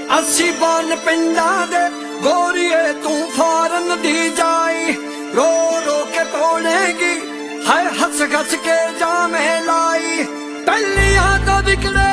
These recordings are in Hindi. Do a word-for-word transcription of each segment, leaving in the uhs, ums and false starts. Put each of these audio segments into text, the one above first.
अस्सी बान पिंडा दे गोरिए तू फौरन दी जाई, रो रो के तोड़ेगी है हंस हंस के जामे लाई। पहलियां तो बिगड़े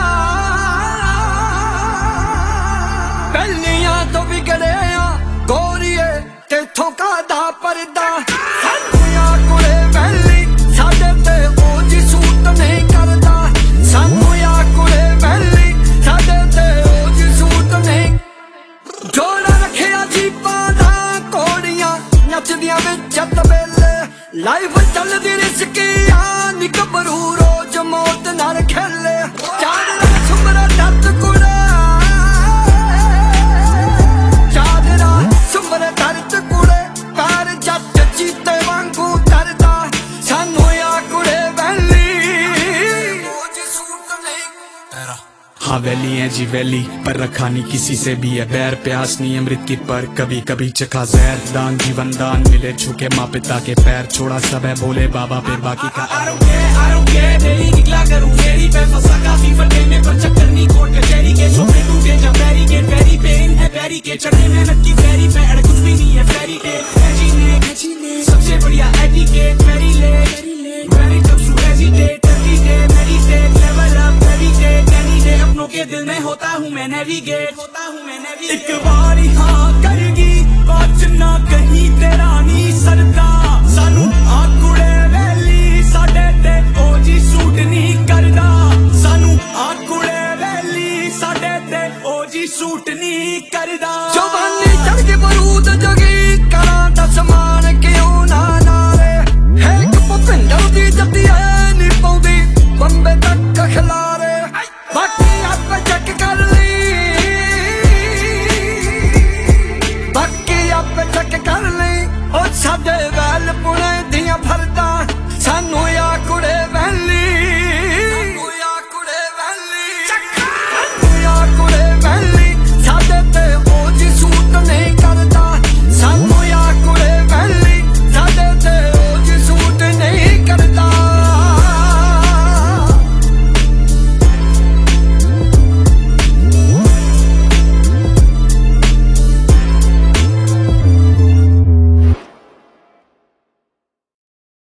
पहलियां तो बिगड़े गोरिए तेथों का दा परदा। सानूया कुड़े वैली साडे ते ओज सूट नहीं करदा, सानूया कुड़े वैली साडे ते ओज सूट नहीं। जोड़ा रखिया जीपां दा कोड़ियां नचदियां विच तबेले, लाइफ चलदी रिस्किया नी घबरू रोज मौत नाल खेले। चादरा सुमरा दर्द कुड़े चादरा सुमरा दर्द कुड़े पैर जट चीते वांगू तरदा। सानूया कुड़े वैली ओज सूट नहीं तेरा। हाँ वैली है जी वैली, पर रखा नहीं किसी से भी है बैर, प्यास नहीं अमृत की पर कभी कभी चखा जहर। दान जीवन दान मिले छुके माँ पिता के पैर, छोड़ा सब है बोले बाबा पे बाकी का I don't care, I don't care, daily निकला करूँ मेरी पे फंसा काफी फटे में पर चक्कर नहीं कोर्ट कचहरी के शोभे टूटे जब बैरिकेड बैरी पे इन है बैरी के चढ़े मेहनत की फेरी पे अड़ कुछ भी नहीं है फेरी टेल सबसे बढ़िया एटिकेट फेरी ले very tough to hesitate every day meditate level up every day any day अपनों के दिल में होता हूँ मैं नेविगेट होता हूँ मैं नेविगेट। एक बारी हाँ करेगी बात ना कहीं तेरा नहीं सरदा, सानू आकुड़े वैली साडे ते ओजी सूट नहीं करदा, सानू आकुड़े वैली साडे ते ओजी सूट नहीं करदा। जवानी चढ़ के बरूद जगी करा दस मान के